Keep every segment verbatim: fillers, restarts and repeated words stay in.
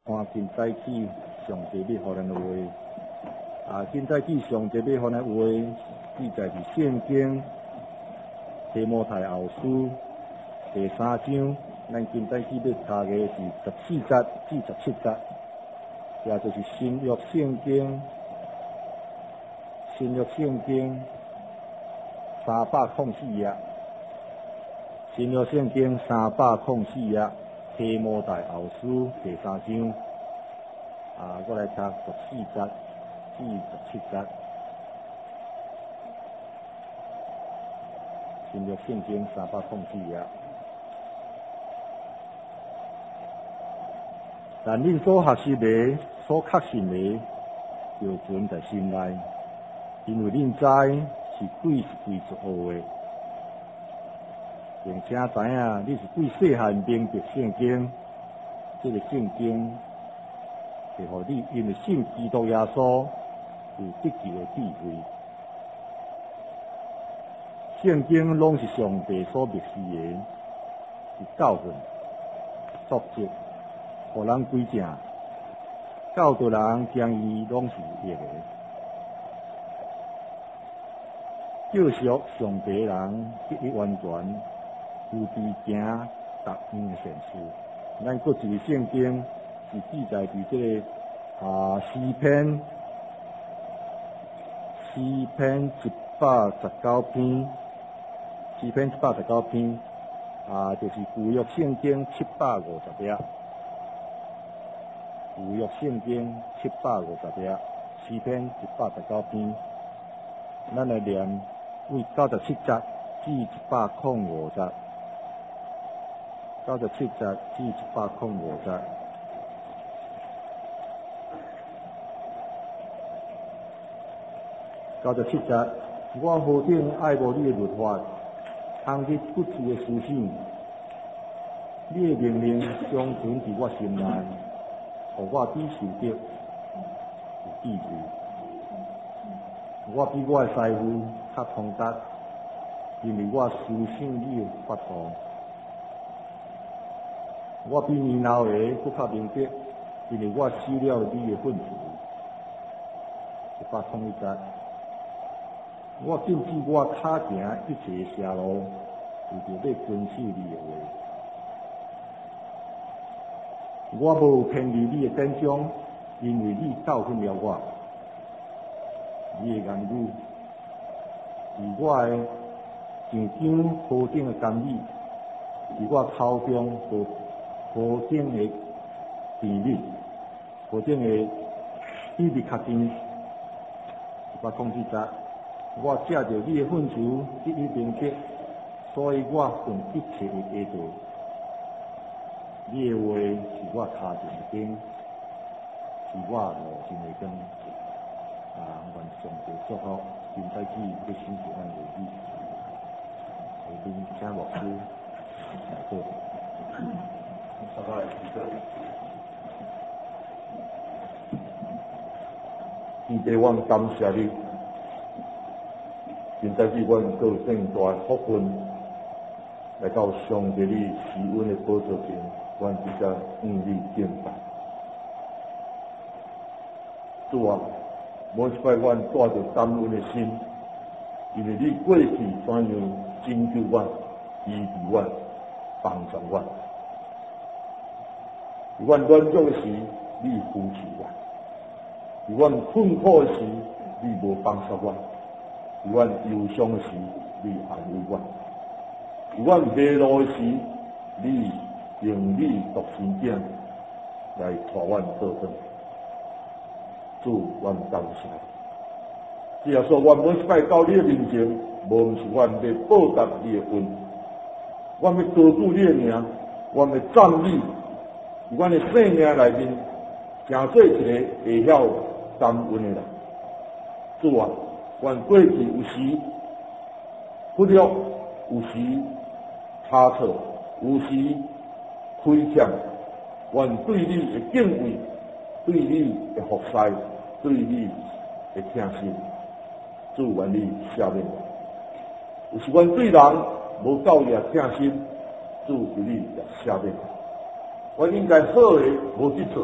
看今早起上帝要互咱的话，啊，今早起上帝要互咱话，记载伫圣经提摩太后书第三章，咱今早起要读的是十四节至十七节，也就是新约圣经，新约圣经三百零四页，新约圣经三百零四页。提摩太后书第三章，啊，我来读十四节至十七节。新约圣经三百零四页。但恁所学习的、所确信的，就存在心内，因为恁知是鬼是鬼所学的。并且知影你是对细汉明白圣经，这个圣经会互你因为信基督耶稣有得救的智慧。圣经拢是上帝所默示的，是教训、作责，互人归正，教导人将伊拢是有益的。救赎上帝的人得以完全。有伫行逐样的善事，咱搁一个圣经是记载伫这个啊诗篇，诗篇一百十九篇，诗篇一百十九篇啊，就是旧约圣经七百五十页，旧约圣经七百五十页，诗篇一百十九篇，咱来念为九十七节至一百零五节。九十七节至一百零五节。九十七节，我何等爱慕你的律法，通日不住的思想，你的命令常存伫我心内，互我比受得有智慧。我比我的师傅较通达，因为我思想你的法度。我比年老的更较明白，因为我死了你的训词。一百零一节，我禁止我脚行一切的邪路，为着要遵守你的话。我无偏离你的典章，因为你教训了我。你的言语是我的上张何等的甘美，是我口中所何等的甜蜜，何等的比你较甜。一百零四节，我借着你的训词得以明白，所以我尽一切的家道。你的话是我脚前的灯，是我路前的光。啊，愿上帝祝福今早起要欣赏咱的语，下边请牧师来做。大概是这样。天地，阮感谢你，今早起阮有更大的福分，来到上帝你施恩的宝座前，阮直接向你敬拜。主啊，每一摆阮带着感恩的心，因为你过去怎样拯救阮、医治阮、帮助阮。伫阮软弱的时，你扶持我；伫阮困苦的时，你无放下我；伫阮忧伤的时，你安慰我；伫阮迷路的时，你用你独生子来带阮倒转。主，阮感谢。只要说，阮每一摆到你的面前，无毋是阮要报答你的恩，阮要高举你的名，阮要赞美。伫阮的生命内面，诚做一个会晓感恩的人。主啊，阮过去有时忽略，有时差错，有时亏欠，阮对你的敬畏，对你的服侍，对你的听信，主愿你赦免我。有时阮对人无够也听信，主求你也赦免我。我应该好的无去做，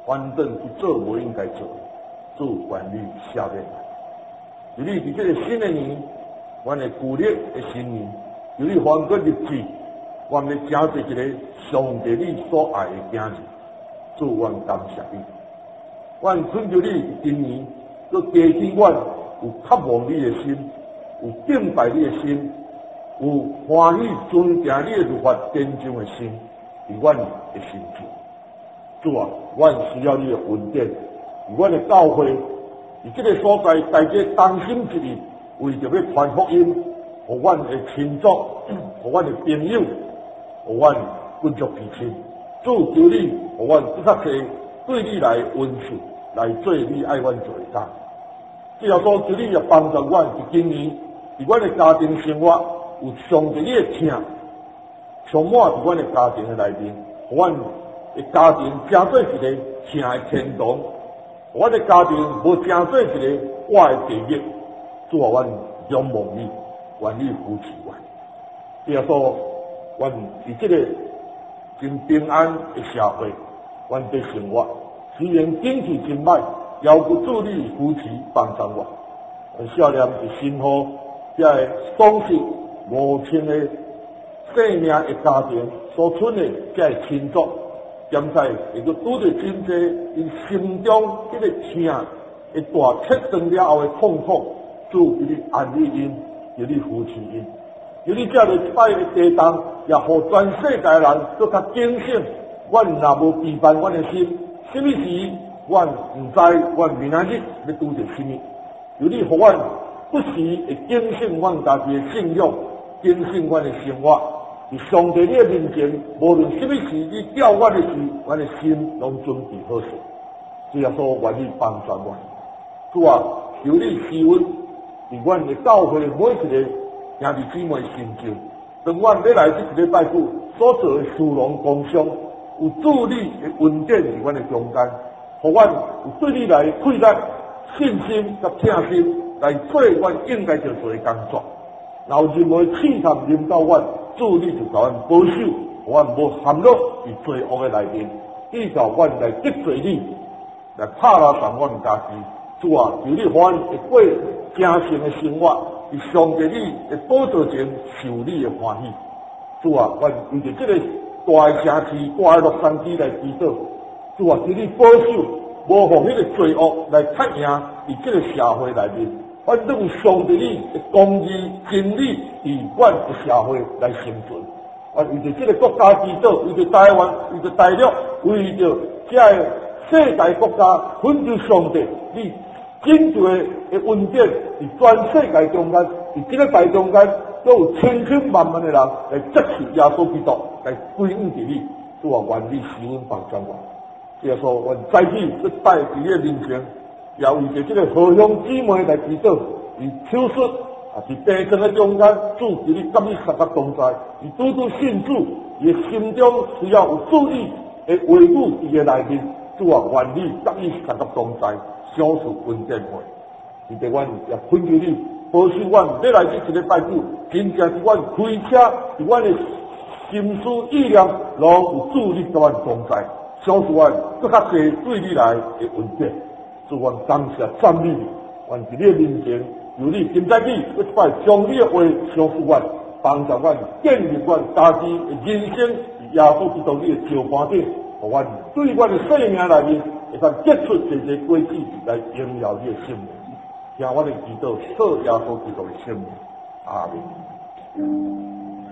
反正去做无应该做，做管理下面。由于伫这个新的年，阮的旧历的新年，由于翻过日子，阮要正做一个上帝你所爱的囝儿，祝阮感谢你。阮恳求你今年，佮加添阮有渴望你的心，有敬拜你的心，有欢喜遵行你的律法典章的心，伫阮的心中。主啊，阮需要你的恩典，伫阮的教会，伫这个所在，大家同心一意，为着要传福音，互阮的亲族，互阮的朋友，互阮滚足彼亲。主求你，互阮更较侪对你来恩赐，来做你爱阮做的工。最后说，求你也帮助阮，伫今年伫阮的家庭生活有上帝你的疼，充满伫阮的家庭的内面，互阮的家庭成做一个疼的天堂，互阮的家庭无成做一个坏的地狱。主啊，阮仰望你，愿你扶持阮。最后说，阮伫这个真平安的社会，阮的生活虽然经济真歹，要不助你扶持帮助我。少年是幸福，这个丧失母亲的生命的家庭所存的这个亲族，兼在会个拄着真济因心中迄个疼会大切断了后的痛苦，主给你安慰因，给你扶持因，给你这个一摆的地动，也互全世界人搁较警醒。阮若无陪伴阮的心，什么时阮唔知阮明仔日要拄着什么。由你互阮不时会警醒阮家己的信仰，警醒阮的生活。伫上帝你的面前，无论什么事你叫阮的事，阮的心拢准备好势。最后说，愿你帮助阮。主啊，求你施恩伫阮的教会每一个兄弟姊妹心中。当阮要来这一个拜父所做的事农工商，有助你的恩典伫阮的中间，互阮有对你来配合信心甲疼心来做阮应该要做的工作。然后任何试探临到阮，主你就甲阮保守，互阮无陷落伫罪恶的内面，以到阮来得罪你，来拍拉上阮家己。主啊，求你互阮会过正诚的生活，伫上帝你的宝座前受你的欢喜。主啊，阮为着这个大的城市、大的洛杉矶来祈祷。主啊，求你保守，无互迄个罪恶来踢赢伫这个社会内面。反正上帝你的公义、真理伫阮的社会来生存。阮为着这个国家祈祷，为着台湾，为着大陆，为着这个世界国家，恳求上帝你拯救的恩典伫全世界中间，伫这个大中间，都有千千万万的人来接受耶稣基督，来归向伫你。主啊，愿你施恩帮助我。耶稣，阮再次去拜伫你的面前。也为着这个何兄姊妹来祈祷，伫手术啊，伫病床的中间，主求你甲伊三角同在，伊拄拄信主，伊的心中需要有主意的话语伊的内面，主啊，愿你甲伊三角同在，消除恩典会。而且阮也恳求你保守阮，要来这一个拜主，真正是阮开车，是阮的心思意念，拢有主你甲阮同在，消除阮更较侪对你来的恩典。主，阮感谢赞美你，阮伫你的面前，由你今在你一摆将你的话相付阮，帮助阮建立阮家己的人生，耶稣基督你的石盘顶，互阮对阮的生命内面会当结出一个果子来荣耀你的圣名。听阮的祈祷，靠耶稣基督的圣名，阿门。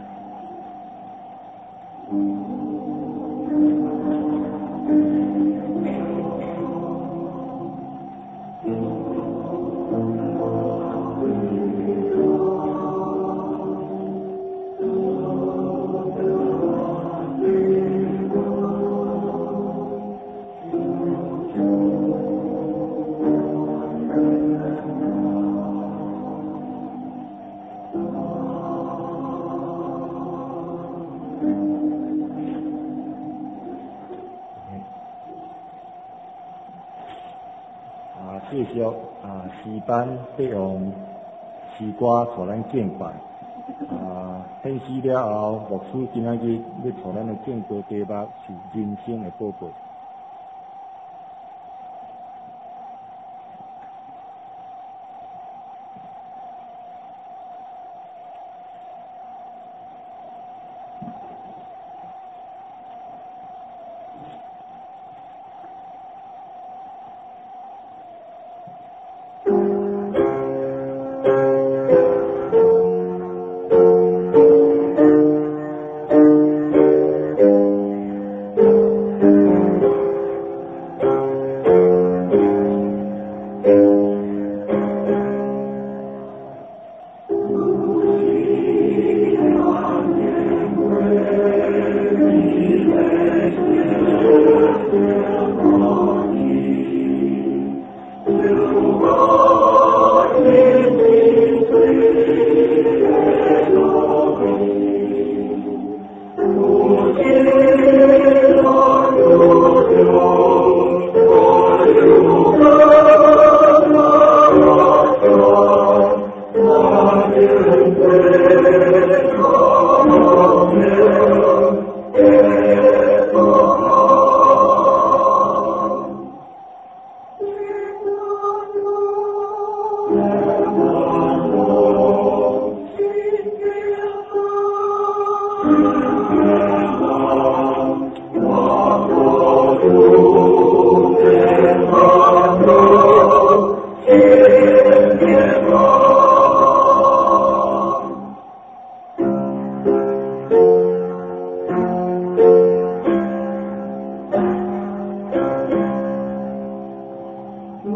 继续啊，诗班要用诗歌互咱敬拜啊，献诗了后，牧师今仔日要互咱的敬歌题目是人生的宝贝。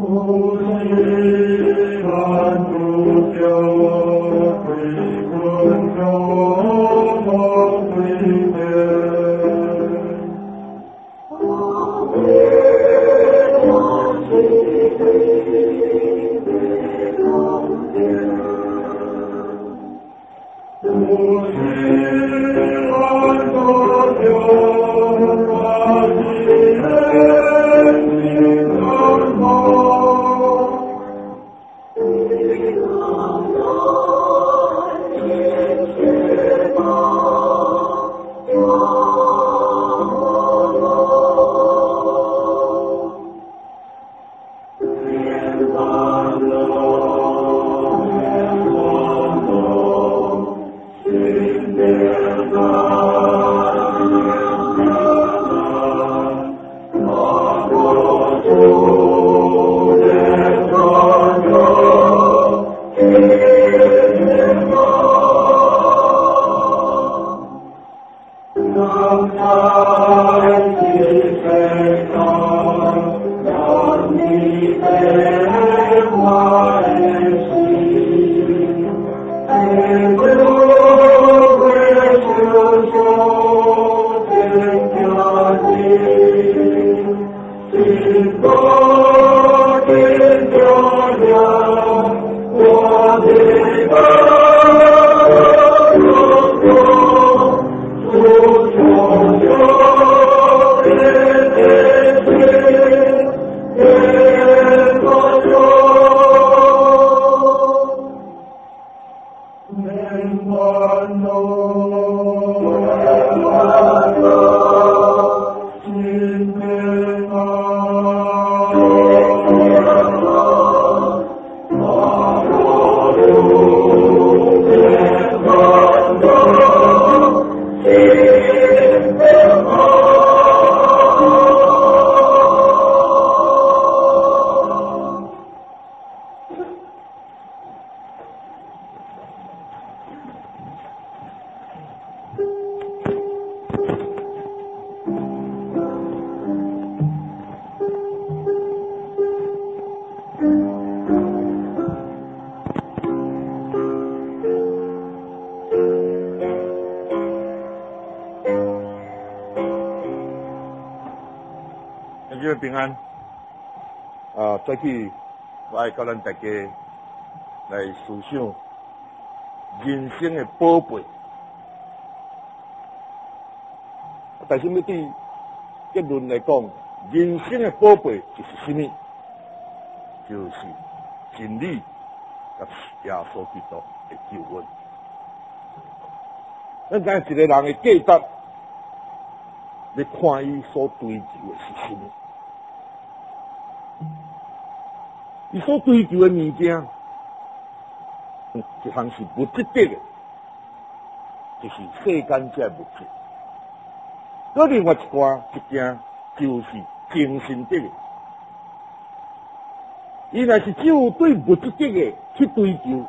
平安啊！再去，我爱甲咱大家来思想人生的宝贝。但是要对结论来讲，人生的宝贝就是什么？就是真理甲耶稣基督的救恩。咱讲一个人的价值，你看伊所追求的是什么？伊所追求的物件，一项是物质的，就是世间这物质；，搁另外一寡一件就是精神的。伊若是只有对物质的去追求，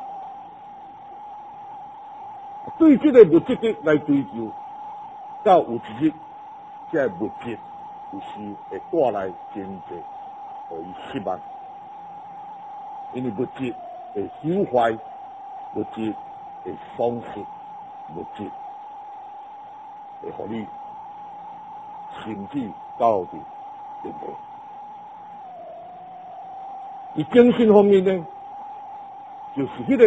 对这个物质的来追求，到有一日，这物质有时会带来真济互伊失望。因为物质会朽坏，物质会丧失，物质会互你甚至到底对不对？而精神方面呢，就是迄个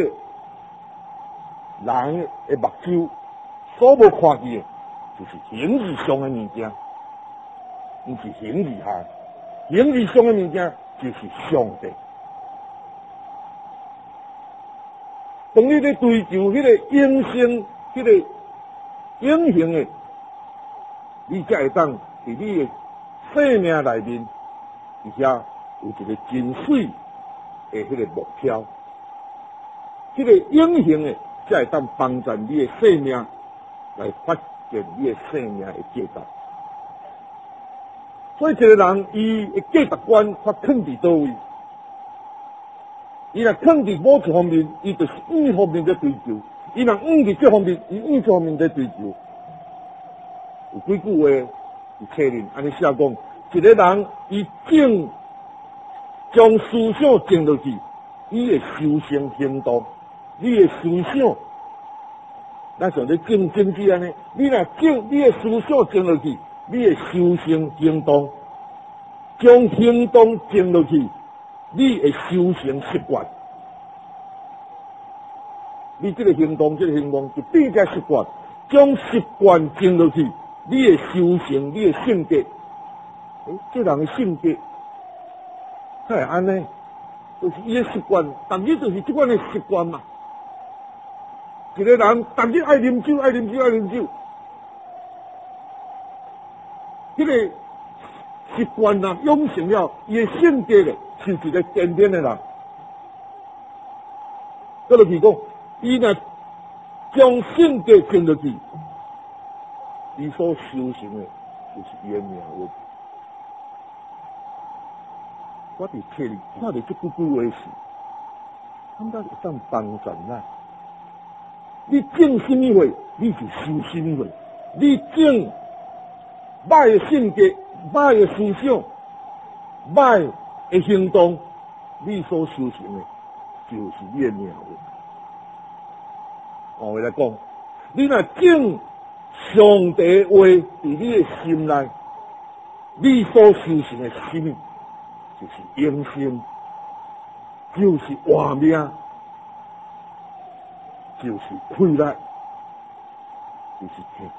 人的目睭所无看见的，就是形而上的物件，不是形而下。形而上的物件就是上帝。当你咧追求迄个永生、迄个永恒的，你才会当伫你的生命内面，而且有一个真水的迄个目标。迄个永恒的，才会当帮助你的生命来发展你的生命的价值。所以，一个人伊的价值观，他肯伫倒位？伊若肯伫某一方面，伊就是五方面在追求；伊若五伫这方面，伊五这方面在追求。有几句话是确认，安尼写讲：一个人伊种将思想种落去，你会修成行动。你的思想，咱像咧种种子安尼，你若种你的思想种落去，你会修成行动。将行动种落去，你会修成习惯。你这个行动，这个行动就变成习惯。将习惯种落去，你会修成你的性格。诶，这人的性格，他会安尼，就是伊的习惯，逐日就是这款的习惯嘛。一个人逐日爱啉酒，爱啉酒，爱啉酒，这个习惯啊，养成了，伊的性格咧，是一个坚定的人。搁落去讲，伊若将性格种落去，伊所修成的，就是伊的命运。我伫册里看到这句句话是，感觉会当帮助咱。你种什么话，你就收什么话。你种歹的性格、歹的思想、歹的行动，你所修成的，就是你的命运。换话来讲，你若种上帝话伫你的心内，你所修成的什么？就是永生，就是活命，就是快乐，就是天。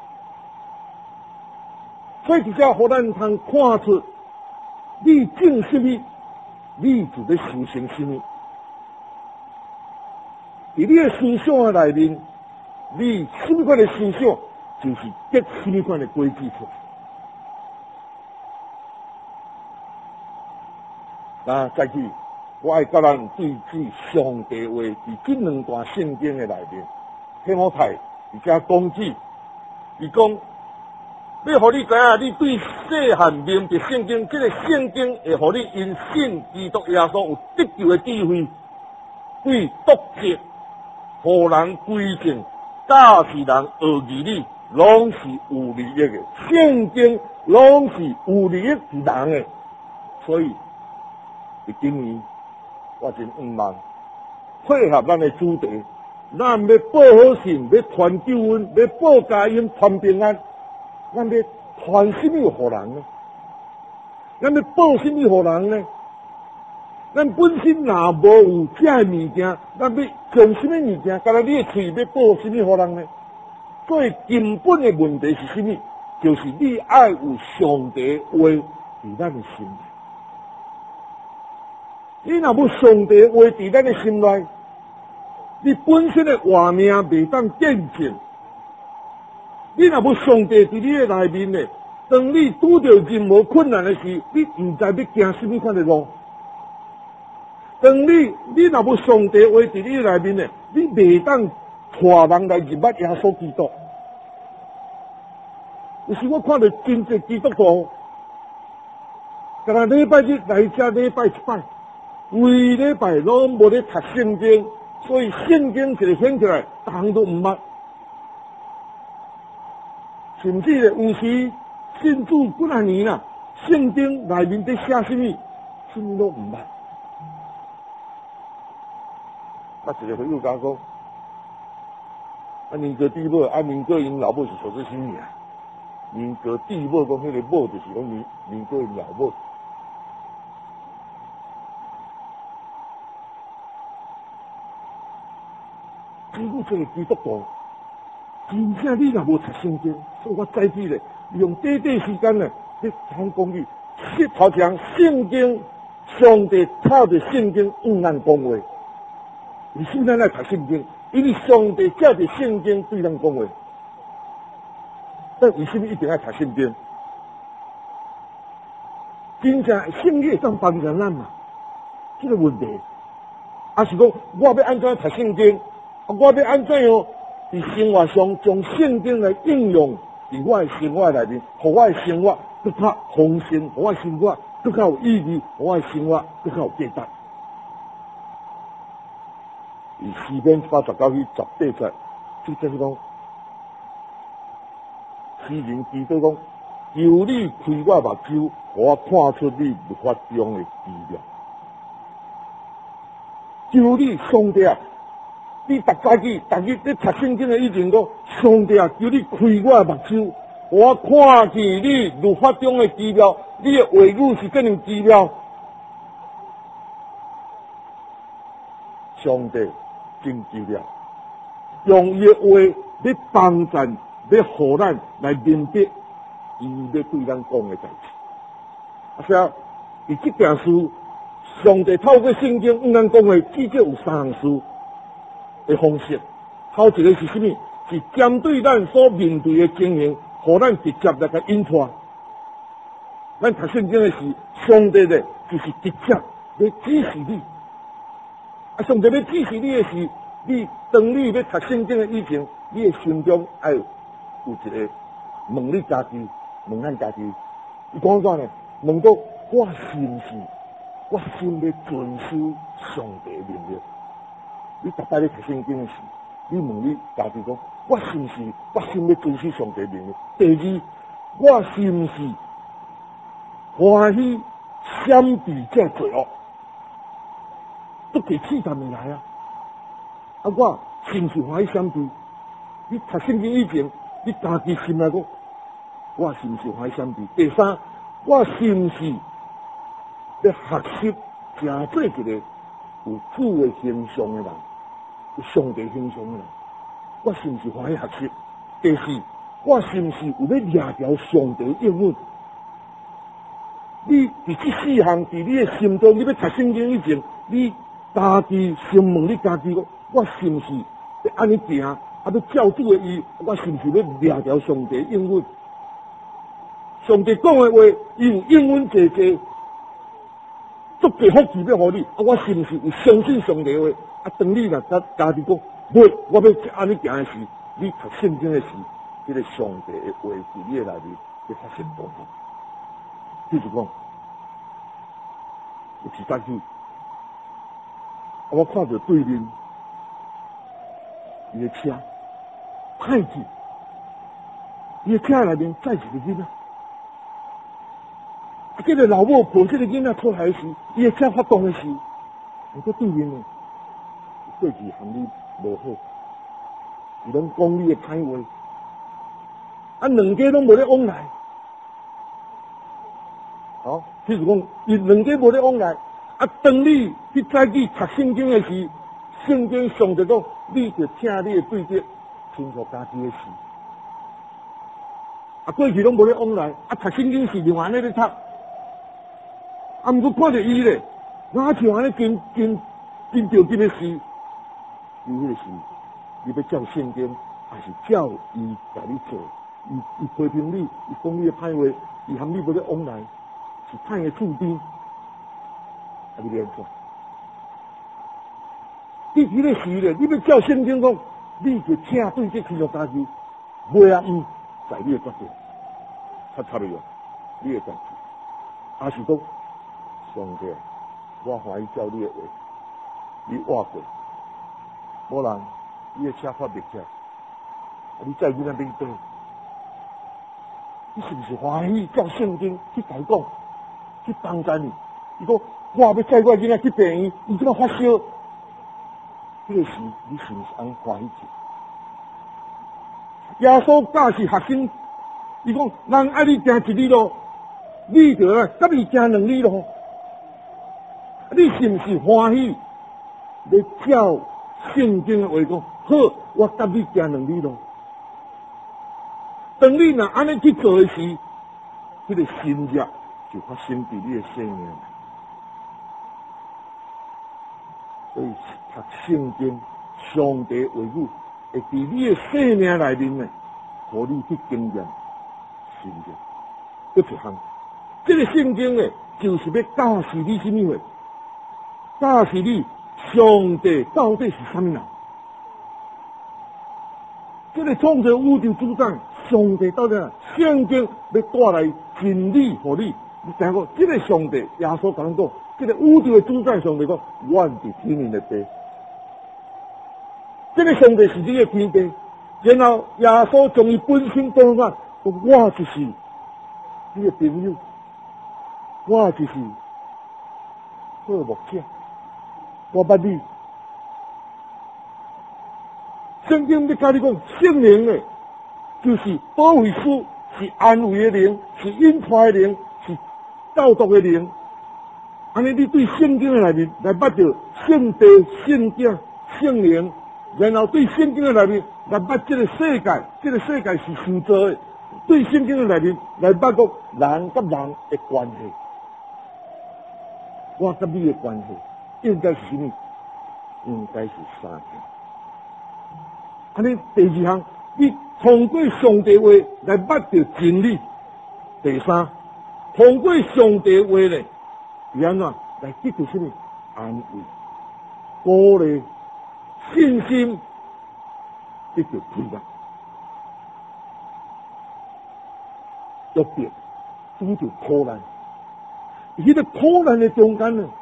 所以，只要互咱通看出，你种什么，你就在修成什么。伫你的思想的内面，你什么款的思想，就是结什么款的果子出来。啊，再去，我爱甲咱对治上帝话伫这两段圣经的内面，提摩太而且讲起，伊讲要互你知影，你对细汉明白圣经，这个圣经会互你因信基督耶稣有得救的智慧，对督责、互人归正、教示人学义理，拢是有利益的。圣经拢是有利益是人的，所以。今年我真希望配合咱的主题，咱要报好信，要传救恩，要报佳音，传平安，咱要传什么给人呢？咱要报什么给人呢？咱本身若无有这物件，咱要从什么物件？干那你的嘴要报什么给人呢？最根本的问题是什么？就是你爱有上帝话伫咱的心里。你若要上帝话伫咱的心内，你本身的活命袂当见证。你若要上帝伫你的内面呢，当你拄到任何困难的时，你唔知要行什么款的路。当你你若要上帝话伫你的内面呢，你袂当带人来入捌耶稣基督。有时我看到真侪基督徒，干那礼拜日来遮礼拜一摆。规礼拜拢无咧读圣经，所以圣经一个显起来，逐项都毋捌。甚至咧有时信主几啊年啦，圣经内面在写什么，什么都毋捌。啊，一个朋友甲我讲，啊，民哥弟母，啊，民哥因老母是做做什么啊？民哥弟母讲，迄个母就是讲民民哥因老母。结果这个基督徒，真正你若无读圣经，所以我再次咧用短短时间咧，去谈讲语，说头前圣经，上帝靠着圣经用咱讲话。为什么咱来读圣经？因为上帝借着圣经对咱讲话。但为什么一定要读圣经？真正圣经会当帮助咱嘛？这个问题，还是讲我要安怎读圣经？我要安怎样在生活上将圣经来应用在我的生活内面，让我的生活更较丰盛，让我的生活更较有意义，让我的生活更较有价值。以诗篇一百十九篇十八节，即就是讲，诗人祈祷讲：求你开我目睭，让我看出你律法中的奇妙。 求你上帝啊！你逐早起，逐日咧读圣经的以前讲，上帝啊，求你开我的目睭，我看见你律法中的奇妙，你的话语是这样奇妙。上帝真奇妙，用伊的话咧帮咱，咧互咱来明白伊要对咱讲的代志。啊，所以，伊这件事，上帝透过圣经向咱讲的，至少有三项事的方式。头一个是什么？是针对咱所面对的情形，互咱直接来个引出。咱读圣经的时，上帝咧就是直接来指示你。啊，上帝要指示你的是，你当你要读圣经的以前，你的心中要有一个问你家己，问咱家己，伊讲啥呢？问到我是毋是我心要遵守上帝的命令？你逐摆咧读圣经的时，你问你家己讲，我是毋是我心要遵守上帝的命令？第二，我是毋是欢喜闪避这罪恶？都给试探来啊！啊，我是毋是欢喜闪避？你读圣经以前，你家己心来讲，我是毋是欢喜闪避？第三，我是毋是要学习成做一个有主的形象的人，有上帝形象的人？我是毋是欢喜学习？第四，我是毋是有要掠条上帝的应允？你伫这四项伫你的心中，你要读圣经以前，你家己先问你家己讲，我是毋是要安尼行？啊，要照主的意，我是毋是要掠条上帝的应允？上帝讲的话，伊有应允济济，足够福气要互你。啊，我是毋是有相信上帝的话？啊，当你若甲家己讲，袂，我要安尼行的时，你读圣经的时，这个上帝的话伫你的内面会发生变化。譬如讲，有一早起，我看到对面伊的车歹去，伊的车内面载一个囡仔。啊，这个老母抱这个囡仔出来时，伊的车发动的时，我在对面呢，过去和你无好，伊拢讲你的歹话，啊，两家拢无咧往来。哦，譬如讲，伊两家无咧往来，啊，当你去早起读圣经的时，圣经上就讲，你就听你的对着清楚家己的事。啊，过去拢无咧往来，啊，读圣经是另外安尼咧读，啊，毋过看着伊咧，哪像安尼真真真着紧的事，伊迄个事，你要照圣经，还是照伊甲你做？伊伊批评你，伊讲你的歹话，伊含你无咧往来。是歹的厝边，啊！你连做，你迄个时咧，你要照圣经讲，你就请对这亲属家己，袂啊唔在你的决定，他差袂多，你的决定，还是讲上帝，我欢喜照你的话，你活过，无人你的车发袂起来，啊！你再去那边对，你是不是欢喜照圣经去改讲？去帮助你，伊讲我要载我囡仔去病院，伊怎么发烧？这个时你是不是安欢喜？耶稣教是学生，伊讲人爱你行一里路，你就啊，甲伊行两里路。你是不是欢喜？要照圣经的话讲，好，我甲你行两里路。当你若安尼去做的时，迄、那个心热。就发生伫你的生命，所以读圣经、上帝话语，会伫你的生命内面呢，互你去经验圣经。这一项，这个圣经呢，就是要教示你什么话？教示你上帝到底是什么人？这个创造宇宙主宰，上帝到底啊？圣经要带来真理互你。你听过这个上帝，耶稣讲讲，这个宇宙的主宰上帝讲，我是天命的地。这个上帝是你的天地，然后耶稣将伊本身讲出，我就是你的朋友，我就是好牧者，我捌你圣经要甲你讲，圣灵诶，就是保惠师，是安慰的灵，是引发的灵，是教导的灵。安尼，你对圣经的内面来捌到圣地、圣经、圣灵，然后对圣经的内面来捌这个世界，这个世界是受造的。对圣经的内面来捌讲人甲人的关系，我甲你的关系应该是什么？应该是三件。安尼第二项，你通过上帝话来捌到真理；第三，通过上帝话咧，是安怎来得到什么安慰、鼓励、信心，得到配合。特别遇到苦难，而迄个苦难的中间呢，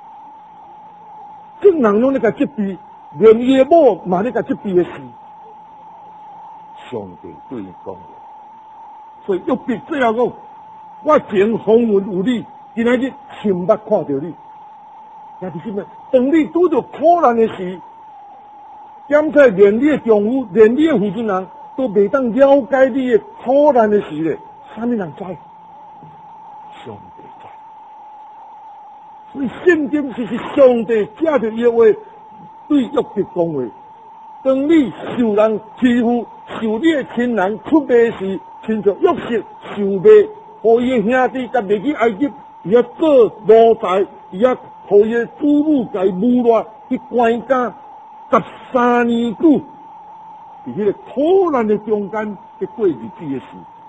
众人拢咧甲责备，连伊的某嘛咧甲责备的事，上帝对伊讲，所以约伯最后讲：我前风闻有你，今仔日亲目看到你。那是什么？当你拄到苦难的时，检测连你的丈夫、连你的负责人都未当了解你的苦难的时咧。啥物人知？上帝知。所以圣经就是上帝借着伊的话对约伯讲话。当你受人欺负、受你的亲人出卖时，亲像约瑟受卖，互伊的兄弟甲卖去埃及，伊遐做奴才，伊遐互伊的祖母甲伊侮辱去关监十三年久，伫迄个苦难的中间去过日子的事。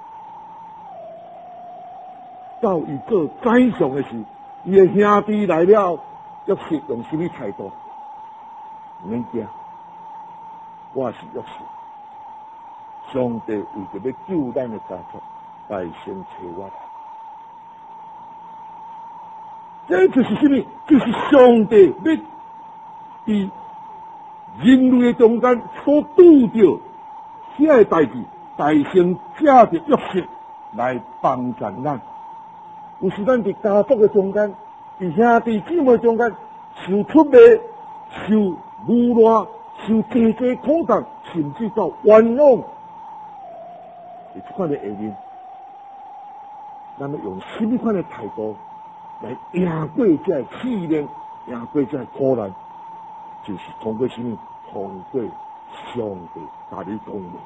到伊做宰相的时，伊的兄弟来了，约瑟用什么态度？免惊，我是约瑟，上帝为着要救咱的家族，百姓找我来。这就是什么？就是上帝要伫人类的中间所拄着遐个代志，百姓借着约瑟来帮助咱。有时咱伫家族的中间，伫兄弟姊妹中间受出卖、受侮辱、受济济苦难，甚至到冤枉，是这款的下面，咱要用什么款的态度来赢过这试炼，赢过这苦难？就是通过什么？通过上帝甲你讲的。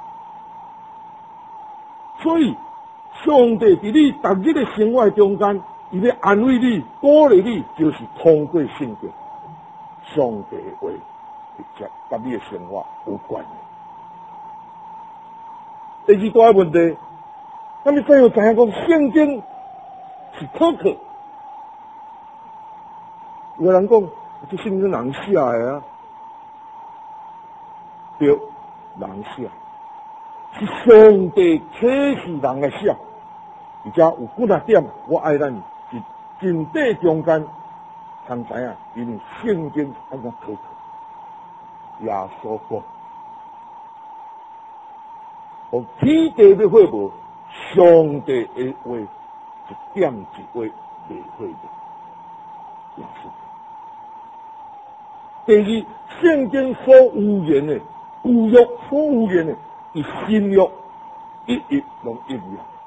所以。上帝伫你逐日的生活中间，伊要安慰你、鼓励你，就是通过圣经、上帝的话，直接甲你的生活有关。第二大问题，咱们怎样知影讲圣经是可靠？有人讲，这圣经人写的啊，对，人写，是上帝启示人的写。而且有几啊点，我爱咱是真谛中间，通知影，因为圣经安怎可靠？耶稣讲，我天地要会无，上帝的话一点一话未会的。耶稣。第二，圣经所预言的，旧约所预言的，与新约一一拢一样。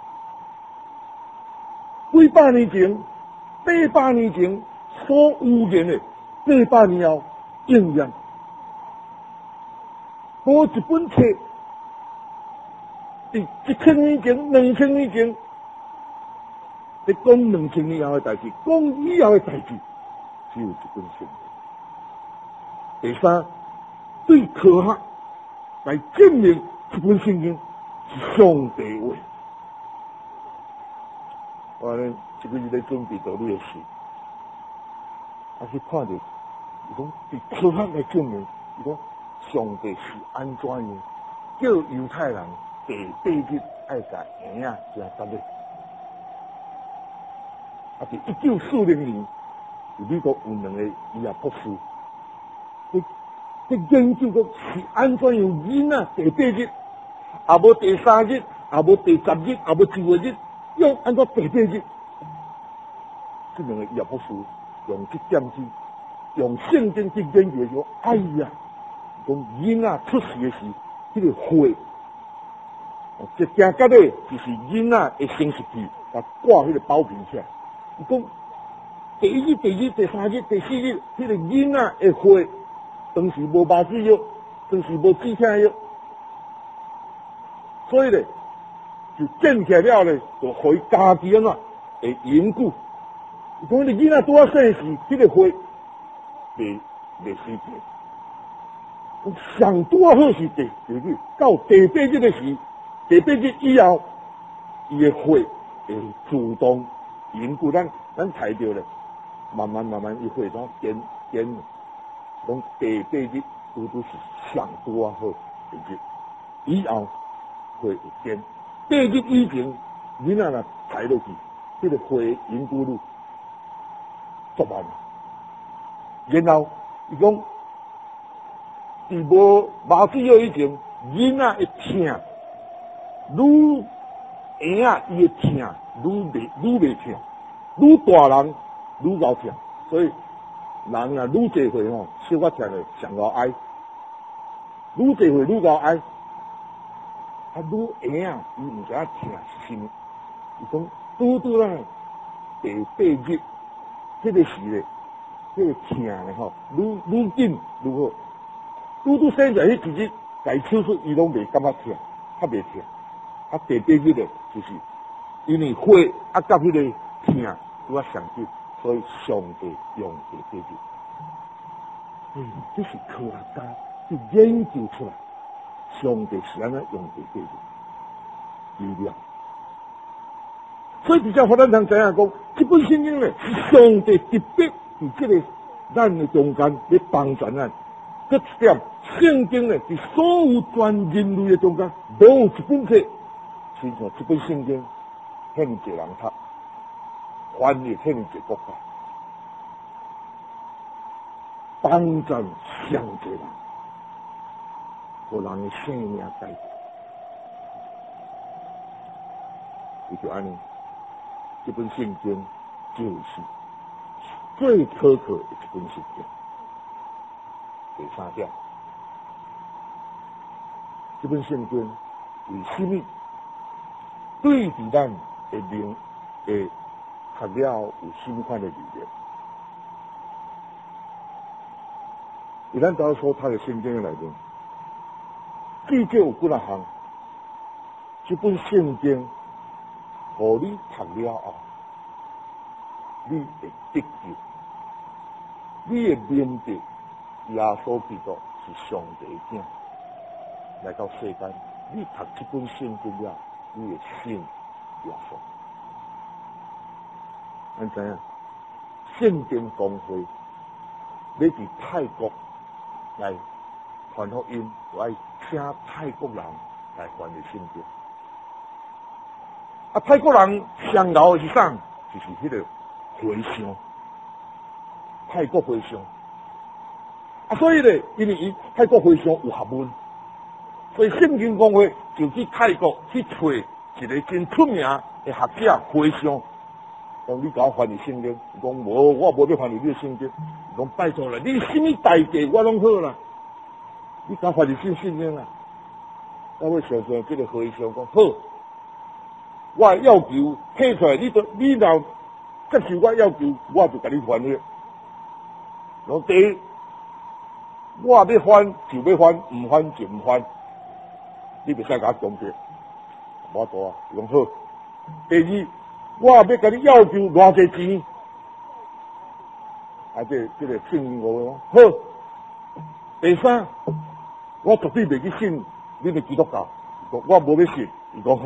几百年前、八百年前所预言的，八百年后应验。无一本册，伫一千年前、两千年前，在讲两千年后的代志，讲以后的代志，只有一本圣经。第三，对科学来证明这本圣经是上帝话。我呢，这个日在准备读你的书，还是看到，伊讲对科学来证明，伊讲上帝是安怎样叫犹太人第八日爱甲婴仔食十日，啊！伫一九四零年，美国有两个医学博士，佢佢研究个是安怎样囡仔第八日，也无第三日，也无第十日，也无十个日。用按照第八日，这两个医学博士用这点子，用圣经去研究说，哎呀， 讲囡仔出世的时，迄、那个血，一件甲咧就是囡仔会生出去，甲挂迄个包皮起来。伊讲第一日、第二日、第三日、第四日，迄、那个囡仔的血，当时无麻醉药，当时无止痛药，所以咧就建起来了咧，就互伊家己安怎会永久。伊讲你囡仔拄啊生时，迄、那个血未未死掉。上拄啊好是第第日，到第八日的时，第八日以后，伊的血会自动凝固，咱咱睇到咧，慢慢慢慢伊血怎减减，讲第八日拄拄是上拄啊好第日，以后血会减，八日以前囡仔若踩落去，迄、那个血凝固率足慢，然后伊讲。伫无麻醉药以前，囡仔会疼，愈婴仔伊会疼，愈袂愈袂疼，愈大人愈够疼，所以人啊愈济岁吼，小可疼的上够哀，愈济岁愈够哀，啊愈婴仔伊毋知影疼是啥物，伊讲拄拄咱第八日，迄个时咧，迄个疼咧吼，愈愈紧愈好。拄拄生在迄一日，家手术伊拢袂感觉疼，较袂疼。啊，第八日咧，就是因为血啊甲迄个疼拄啊上紧，所以上帝用第八日。嗯，这是科学家去研究出来，上帝是安怎用第八日力量。所以比较互咱通知影讲，这本圣经咧是上帝特别伫这个咱的中间咧帮助咱。搁一点，圣经咧，伫所有全人类的中间，无有一本册，亲像这本圣经，遐尼侪人读，翻译遐尼侪国家，帮助上侪人，互人的生命改变。伊就安尼，这本圣经就是最可靠的一本圣经。第三点，这本圣经为什么对伫咱的灵会读了有什么款的力量？以咱大家所读的圣经内面，至少有几啊项，这本圣经，互你读了后，你会得救，你会明白。耶稣基督是上帝的子，来到世间，你读这本圣经了，你会信耶稣。咱知影，圣经公会要伫泰国来传福音，就爱请泰国人来翻译圣经。啊，泰国人上老的是啥？就是迄个回乡，泰国回乡。啊，所以咧，因为伊泰国回乡有学问，所以圣经公会就去泰国去找一个真出名的学者回乡，讲你甲我翻译圣经，伊讲无，我无要翻译你的圣经，伊讲拜托啦，你什么代价我拢好啦，你甲我翻译圣圣经啦。我会想想这个回乡讲好，我要求配出来，你都你若接受我要求，我就甲你翻译。然后第一。我要翻就要翻，唔翻就唔翻，你袂使甲我强迫，无多啊。讲好。第二，我要甲你要求偌济钱，啊，这这个圣经我好。第三，我绝对袂去信你的基督教，我无要信。伊讲好，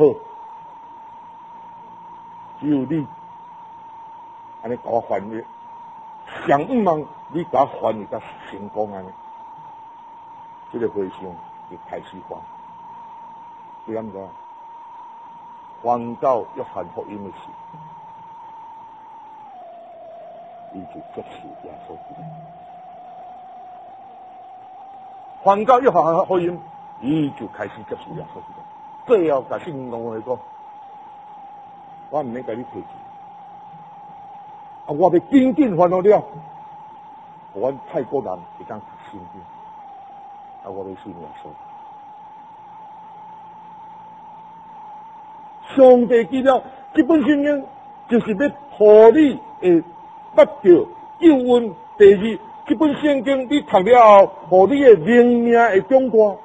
只有你安尼甲我翻译，上毋茫你甲我翻译甲成功安尼。这个回乡就开始翻，你知唔知？翻到约翰福音的时，伊就接受耶稣基督。翻到约翰福音，伊就开始接受耶稣基督。最后甲圣经公会讲，我唔免甲你提钱，啊，我要紧紧翻到了，互阮泰国人会当读圣经。 啊，我要信耶稣。 上帝记了这本圣经，就是要互你会捌到救恩。第二，这本圣经你读了后，互你的灵命会长大。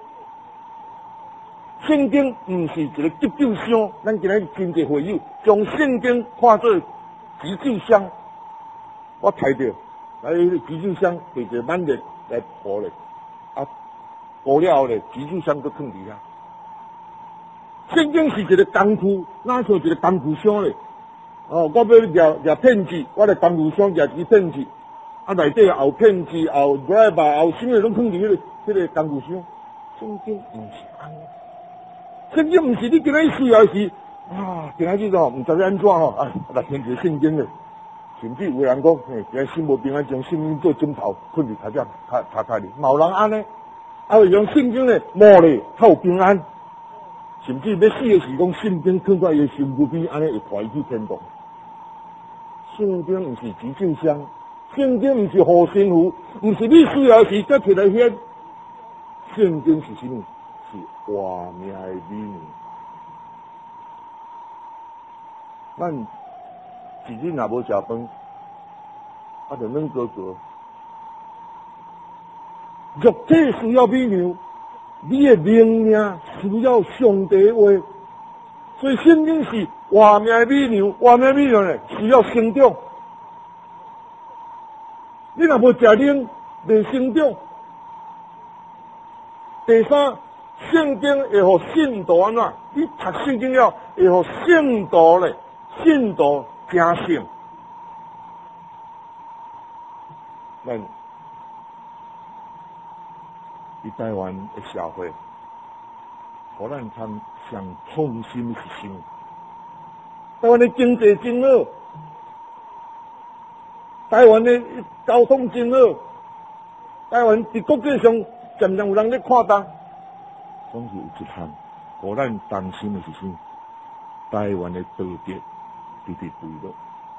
圣经唔是一个急救箱，咱今日真侪会友将圣经看作急救箱。我睇到，来急救箱摕一个满热来抱咧，啊，抱了后咧，急救箱都放伫遐。圣经是一个工具，哪像一个工具箱咧？哦，我要抓抓骗子，我来工具箱抓一骗子，啊，内底后骗子、后 driver、后什么拢放伫迄个迄个工具箱。圣经唔是安尼，圣经唔是你今仔日需要是啊，今仔日哦，唔知要安怎吼，啊，来听一个圣经咧。甚至有人讲，嘿，今仔心无平安，将圣经做枕头困伫头只头头头里，冇人安尼，啊，会用圣经咧摸咧，较有平安。甚至要死的时讲，圣经放在伊身躯边，安尼会带伊去天堂。圣经唔是急救箱，圣经唔是护身符，唔是你需要时才摕来献。圣经是什么？是活命的美名。咱一日若无食饭，啊，就软哥哥。肉体需要美名。你的灵命需要上帝的话，所以圣经是活命的美娘，活命的美娘呢需要成长。你若无食灵，未成长。第三，圣经会互信徒安怎？你读圣经了，会互信徒咧，信徒加圣。咱伫台湾的社会，互咱通上创新是什么？台湾的经济真好，台湾的交通真好，台湾伫国际上渐渐有人咧看重。总是有一项，互咱担心的是什么？台湾的道德直直坠落，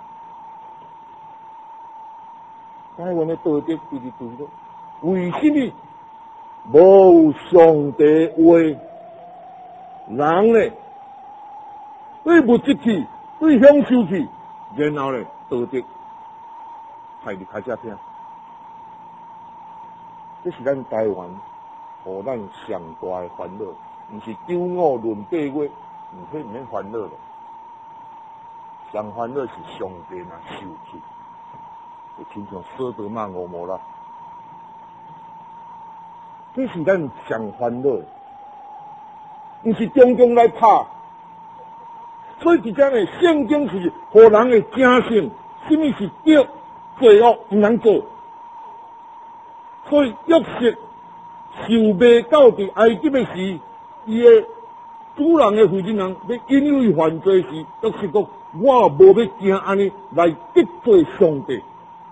台湾的道德直直坠落，为什么？无上帝话，人咧对物质去，对享受去，然后咧道德害你开始听。这是咱台湾，互咱上大的烦恼，毋是九五论八月，毋免毋免烦恼了。上烦恼是上帝若受气，就亲像索多玛俄摩拉。这是咱上烦恼，毋是中中来拍。所以伫遮呢，圣经是互人的警醒，什么是对，罪恶毋能做。所以约瑟受卖到伫埃及的时，伊的主人的负责人要引诱伊犯罪时，约瑟讲：我无要惊安尼来得罪上帝。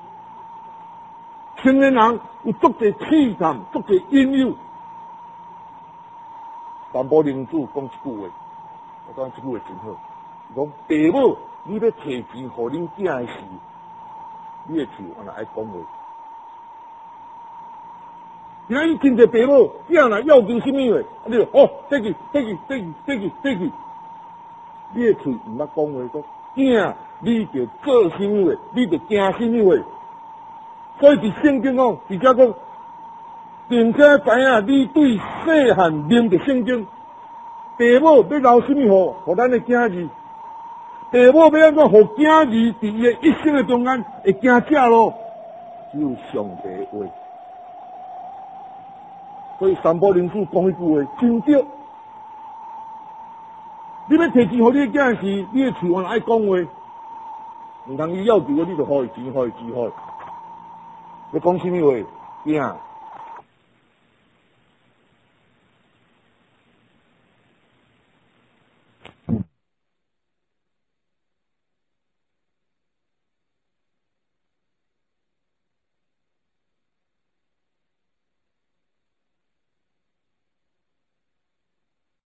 青年人有足侪试探，足侪引诱。但保灵主讲一句话，我讲这句话真好。讲父母，你要摕钱互恁囝的时，你的手安那爱讲话。今仔日真侪父母，囝若要求什么话，你就哦，得去，得去，得去，得去，得去。你的嘴毋捌讲话，讲囝，你就做什么话，你就惊什么话。所以伫圣经讲，直接讲，并且知影你对细汉啉着圣经，父母要留什么互互咱的囝儿，父母要安怎互囝儿伫伊的一生的中间会行正路，只有上帝的话。所以三宝灵主讲一句话真对，你要摕钱互你的囝时，你的嘴爱讲话，毋通伊要求我，你就互伊钱，互伊钱，互伊。要讲什么话？囝，